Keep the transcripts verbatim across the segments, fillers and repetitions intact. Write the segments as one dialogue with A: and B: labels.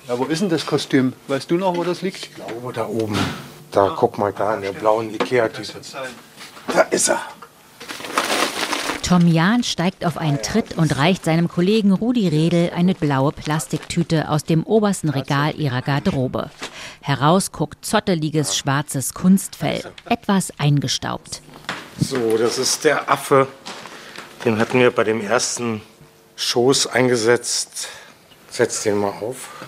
A: Ja, wo ist denn das Kostüm? Weißt du noch, wo das liegt?
B: Ich glaube, da oben. Da, guck mal da, in der blauen Ikea-Tüte. Da ist er.
C: Tom Jahn steigt auf einen Tritt und reicht seinem Kollegen Rudi Redl eine blaue Plastiktüte aus dem obersten Regal ihrer Garderobe. Heraus guckt zotteliges, schwarzes Kunstfell, etwas eingestaubt.
B: So, das ist der Affe. Den hatten wir bei dem ersten Shows eingesetzt. Setz den mal auf.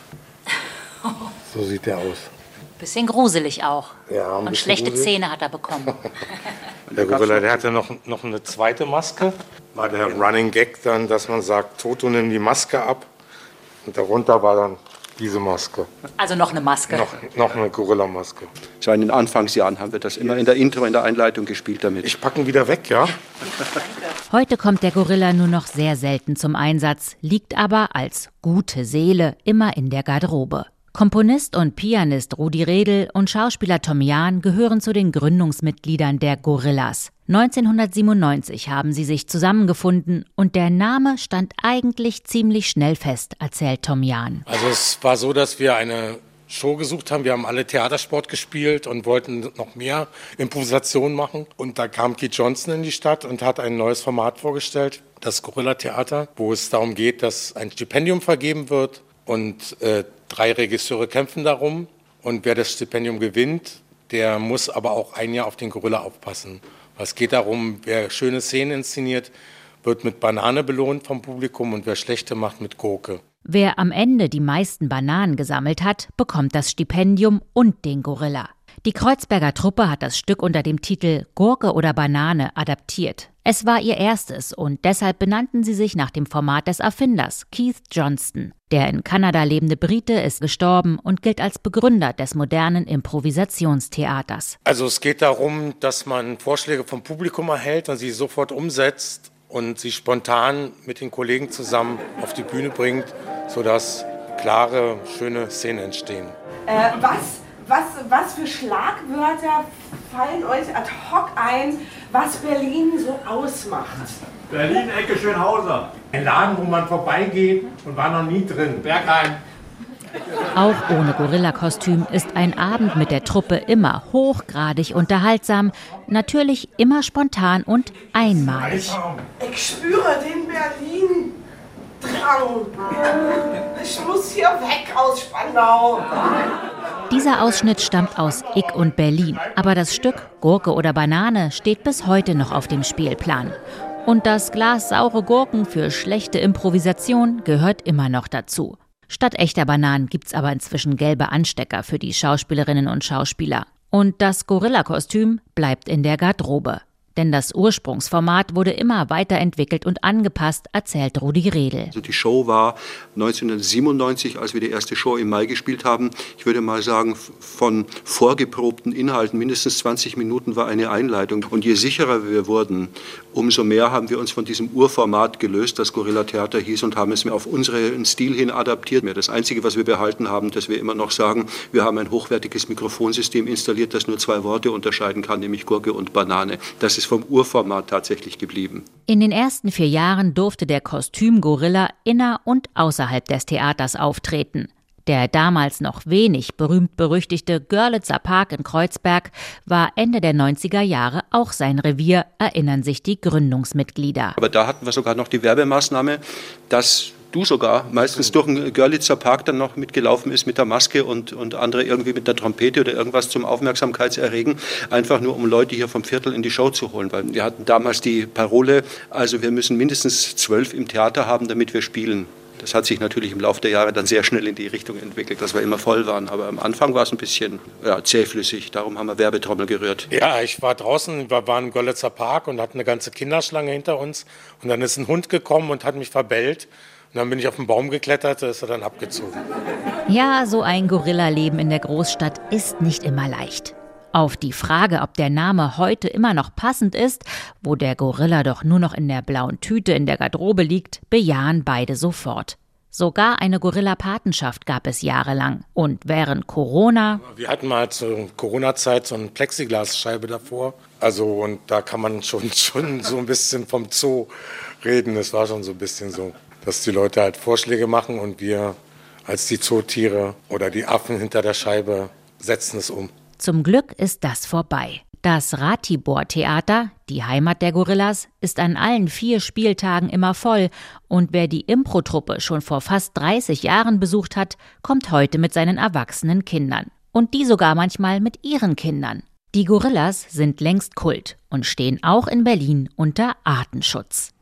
B: So sieht der aus.
D: Bisschen gruselig auch.
B: Ja, ein
D: Und schlechte
B: gruselig.
D: Zähne hat er bekommen.
B: Der Gorilla, der hatte noch, noch eine zweite Maske. War der Running Gag dann, dass man sagt, Toto, nimm die Maske ab. Und darunter war dann diese Maske.
D: Also noch eine Maske.
B: Noch, noch eine Gorilla-Maske.
E: So in den Anfangsjahren haben wir das immer in der Intro, in der Einleitung gespielt damit.
B: Ich packe ihn wieder weg, ja?
C: Heute kommt der Gorilla nur noch sehr selten zum Einsatz, liegt aber als gute Seele immer in der Garderobe. Komponist und Pianist Rudi Redl und Schauspieler Tom Jahn gehören zu den Gründungsmitgliedern der Gorillas. neunzehnhundertsiebenundneunzig haben sie sich zusammengefunden und der Name stand eigentlich ziemlich schnell fest, erzählt Tom Jahn.
B: Also es war so, dass wir eine Show gesucht haben. Wir haben alle Theatersport gespielt und wollten noch mehr Improvisation machen. Und da kam Keith Johnson in die Stadt und hat ein neues Format vorgestellt, das Gorilla-Theater, wo es darum geht, dass ein Stipendium vergeben wird und äh, drei Regisseure kämpfen darum. Und wer das Stipendium gewinnt, der muss aber auch ein Jahr auf den Gorilla aufpassen. Es geht darum, wer schöne Szenen inszeniert, wird mit Banane belohnt vom Publikum und wer schlechte macht, mit Gurke.
C: Wer am Ende die meisten Bananen gesammelt hat, bekommt das Stipendium und den Gorilla. Die Kreuzberger Truppe hat das Stück unter dem Titel Gurke oder Banane adaptiert. Es war ihr erstes und deshalb benannten sie sich nach dem Format des Erfinders, Keith Johnson. Der in Kanada lebende Brite ist gestorben und gilt als Begründer des modernen Improvisationstheaters.
B: Also es geht darum, dass man Vorschläge vom Publikum erhält und sie sofort umsetzt und sie spontan mit den Kollegen zusammen auf die Bühne bringt, sodass klare, schöne Szenen entstehen.
F: Äh, was? Was, was für Schlagwörter fallen euch ad hoc ein, was Berlin so ausmacht?
G: Berlin, Ecke Schönhauser.
B: Ein Laden, wo man vorbeigeht und war noch nie drin.
G: Bergheim.
C: Auch ohne Gorilla-Kostüm ist ein Abend mit der Truppe immer hochgradig unterhaltsam, natürlich immer spontan und einmalig.
F: Ich spüre den Berlin-Drang. Ich muss hier weg aus Spandau.
C: Dieser Ausschnitt stammt aus Ick und Berlin, aber das Stück Gurke oder Banane steht bis heute noch auf dem Spielplan. Und das Glas saure Gurken für schlechte Improvisation gehört immer noch dazu. Statt echter Bananen gibt's aber inzwischen gelbe Anstecker für die Schauspielerinnen und Schauspieler. Und das Gorilla-Kostüm bleibt in der Garderobe. Denn das Ursprungsformat wurde immer weiterentwickelt und angepasst, erzählt Rudi Redl.
E: Also die Show war neunzehnhundertsiebenundneunzig, als wir die erste Show im Mai gespielt haben. Ich würde mal sagen, von vorgeprobten Inhalten mindestens zwanzig Minuten war eine Einleitung. Und je sicherer wir wurden, umso mehr haben wir uns von diesem Urformat gelöst, das Gorilla-Theater hieß, und haben es auf unseren Stil hin adaptiert. Das Einzige, was wir behalten haben, dass wir immer noch sagen, wir haben ein hochwertiges Mikrofonsystem installiert, das nur zwei Worte unterscheiden kann, nämlich Gurke und Banane. Das ist vom Urformat tatsächlich geblieben.
C: In den ersten vier Jahren durfte der Kostüm-Gorilla inner- und außerhalb des Theaters auftreten. Der damals noch wenig berühmt-berüchtigte Görlitzer Park in Kreuzberg war Ende der neunziger Jahre auch sein Revier, erinnern sich die Gründungsmitglieder.
E: Aber da hatten wir sogar noch die Werbemaßnahme, dass du sogar meistens durch den Görlitzer Park dann noch mitgelaufen ist mit der Maske und, und andere irgendwie mit der Trompete oder irgendwas zum Aufmerksamkeitserregen, einfach nur um Leute hier vom Viertel in die Show zu holen. Weil wir hatten damals die Parole, also wir müssen mindestens zwölf im Theater haben, damit wir spielen. Das hat sich natürlich im Laufe der Jahre dann sehr schnell in die Richtung entwickelt, dass wir immer voll waren. Aber am Anfang war es ein bisschen ja, zähflüssig. Darum haben wir Werbetrommel gerührt.
B: Ja, ich war draußen, wir waren im Görlitzer Park und hatten eine ganze Kinderschlange hinter uns. Und dann ist ein Hund gekommen und hat mich verbellt. Und dann bin ich auf den Baum geklettert, da ist er dann abgezogen.
C: Ja, so ein Gorilla-Leben in der Großstadt ist nicht immer leicht. Auf die Frage, ob der Name heute immer noch passend ist, wo der Gorilla doch nur noch in der blauen Tüte in der Garderobe liegt, bejahen beide sofort. Sogar eine Gorilla-Patenschaft gab es jahrelang. Und während Corona...
B: Wir hatten mal zur Corona-Zeit so eine Plexiglasscheibe davor. Also und da kann man schon, schon so ein bisschen vom Zoo reden. Es war schon so ein bisschen so, dass die Leute halt Vorschläge machen und wir als die Zootiere oder die Affen hinter der Scheibe setzen es um.
C: Zum Glück ist das vorbei. Das Ratibor-Theater, die Heimat der Gorillas, ist an allen vier Spieltagen immer voll. Und wer die Impro-Truppe schon vor fast dreißig Jahren besucht hat, kommt heute mit seinen erwachsenen Kindern. Und die sogar manchmal mit ihren Kindern. Die Gorillas sind längst Kult und stehen auch in Berlin unter Artenschutz.